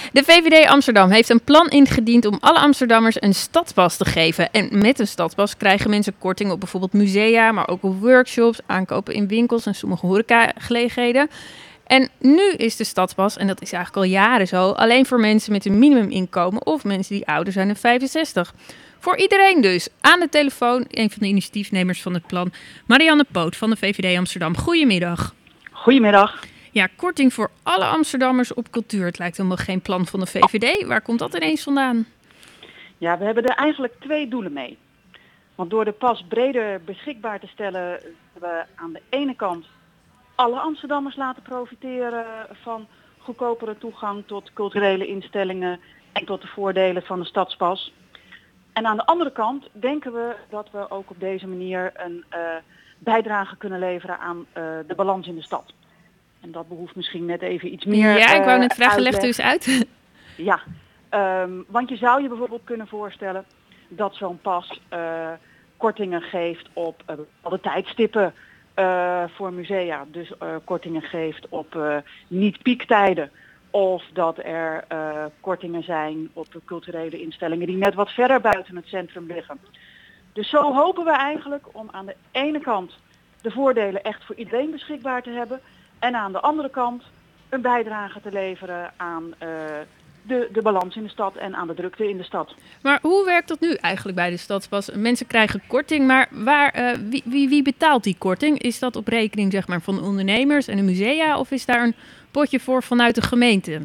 De VVD Amsterdam heeft een plan ingediend om alle Amsterdammers een stadspas te geven. En met een stadspas krijgen mensen korting op bijvoorbeeld musea, maar ook op workshops, aankopen in winkels en sommige horecagelegenheden. En nu is de stadspas, en dat is eigenlijk al jaren zo, alleen voor mensen met een minimuminkomen of mensen die ouder zijn dan 65. Voor iedereen dus. Aan de telefoon, een van de initiatiefnemers van het plan, Marianne Poot van de VVD Amsterdam. Goedemiddag. Goedemiddag. Ja, korting voor alle Amsterdammers op cultuur. Het lijkt helemaal geen plan van de VVD. Waar komt dat ineens vandaan? Ja, we hebben er eigenlijk twee doelen mee. Want door de pas breder beschikbaar te stellen, hebben we aan de ene kant alle Amsterdammers laten profiteren van goedkopere toegang tot culturele instellingen en tot de voordelen van de stadspas. En aan de andere kant denken we dat we ook op deze manier een bijdrage kunnen leveren aan de balans in de stad. En dat behoeft misschien net even iets meer Ja, ik wou net vragen, uitleg. leg u eens uit. Ja, want je zou je bijvoorbeeld kunnen voorstellen dat zo'n pas kortingen geeft op bepaalde tijdstippen voor musea. Dus kortingen geeft op niet-piektijden. Of dat er kortingen zijn op de culturele instellingen die net wat verder buiten het centrum liggen. Dus zo hopen we eigenlijk om aan de ene kant de voordelen echt voor iedereen beschikbaar te hebben. En aan de andere kant een bijdrage te leveren aan de balans in de stad en aan de drukte in de stad. Maar hoe werkt dat nu eigenlijk bij de stadspas? Mensen krijgen korting, maar wie betaalt die korting? Is dat op rekening zeg maar, van de ondernemers en de musea of is daar een potje voor vanuit de gemeente?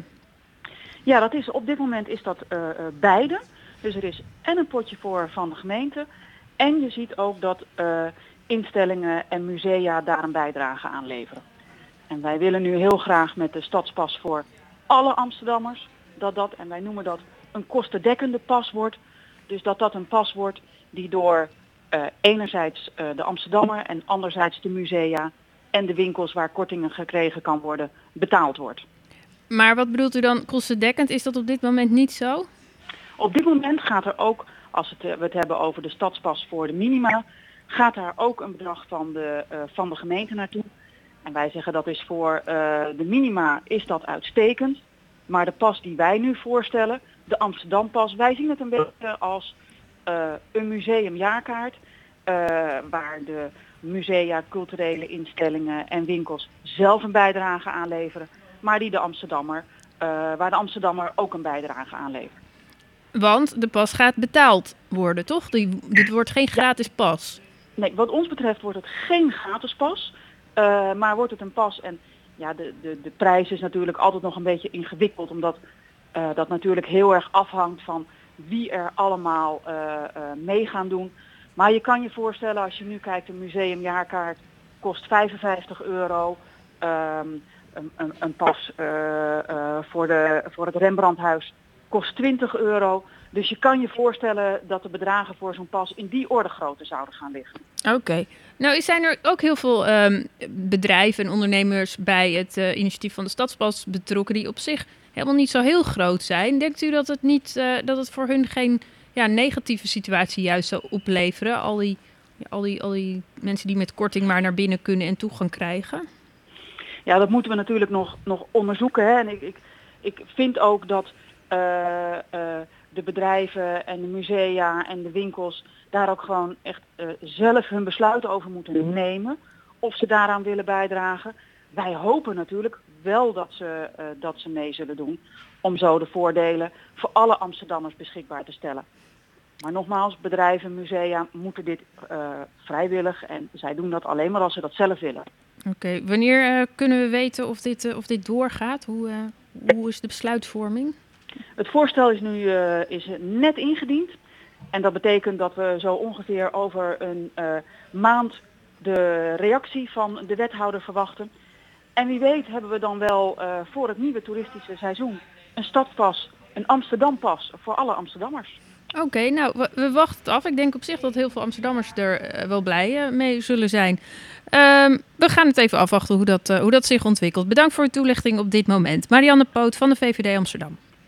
Ja, op dit moment is dat beide. Dus er is en een potje voor van de gemeente en je ziet ook dat instellingen en musea daar een bijdrage aan leveren. En wij willen nu heel graag met de stadspas voor alle Amsterdammers, en wij noemen dat een kostendekkende pas wordt. Dus dat een pas wordt die door enerzijds de Amsterdammer en anderzijds de musea en de winkels waar kortingen gekregen kan worden, betaald wordt. Maar wat bedoelt u dan kostendekkend? Is dat op dit moment niet zo? Op dit moment gaat er ook, als we het hebben over de stadspas voor de minima, gaat daar ook een bedrag van de gemeente naartoe. En wij zeggen dat is voor de minima is dat uitstekend. Maar de pas die wij nu voorstellen, de Amsterdampas, wij zien het een beetje als een museumjaarkaart. Waar de musea, culturele instellingen en winkels zelf een bijdrage aanleveren. Maar waar de Amsterdammer ook een bijdrage aanlevert. Want de pas gaat betaald worden, toch? Dit wordt geen gratis pas. Nee, wat ons betreft wordt het geen gratis pas. Maar wordt het een pas en ja, de prijs is natuurlijk altijd nog een beetje ingewikkeld. Omdat dat natuurlijk heel erg afhangt van wie er allemaal mee gaan doen. Maar je kan je voorstellen als je nu kijkt, een museumjaarkaart kost €55. Een pas voor het Rembrandthuis kost €20. Dus je kan je voorstellen dat de bedragen voor zo'n pas in die orde grootte zouden gaan liggen. Oké. Nou, zijn er ook heel veel bedrijven en ondernemers bij het initiatief van de Stadspas betrokken die op zich helemaal niet zo heel groot zijn. Denkt u dat het voor hun geen negatieve situatie juist zou opleveren? Al die mensen die met korting maar naar binnen kunnen en toegang krijgen? Ja, dat moeten we natuurlijk nog onderzoeken. Hè. En ik vind ook dat de bedrijven en de musea en de winkels daar ook gewoon echt zelf hun besluit over moeten nemen. Of ze daaraan willen bijdragen. Wij hopen natuurlijk wel dat ze mee zullen doen. Om zo de voordelen voor alle Amsterdammers beschikbaar te stellen. Maar nogmaals, bedrijven, musea moeten dit vrijwillig. En zij doen dat alleen maar als ze dat zelf willen. Oké. Wanneer kunnen we weten of dit doorgaat? Hoe is de besluitvorming? Het voorstel is nu net ingediend. En dat betekent dat we zo ongeveer over een maand de reactie van de wethouder verwachten. En wie weet hebben we dan wel voor het nieuwe toeristische seizoen een stadspas, een Amsterdampas voor alle Amsterdammers. Oké, nou, we wachten het af. Ik denk op zich dat heel veel Amsterdammers er wel blij mee zullen zijn. We gaan het even afwachten hoe dat zich ontwikkelt. Bedankt voor uw toelichting op dit moment. Marianne Poot van de VVD Amsterdam.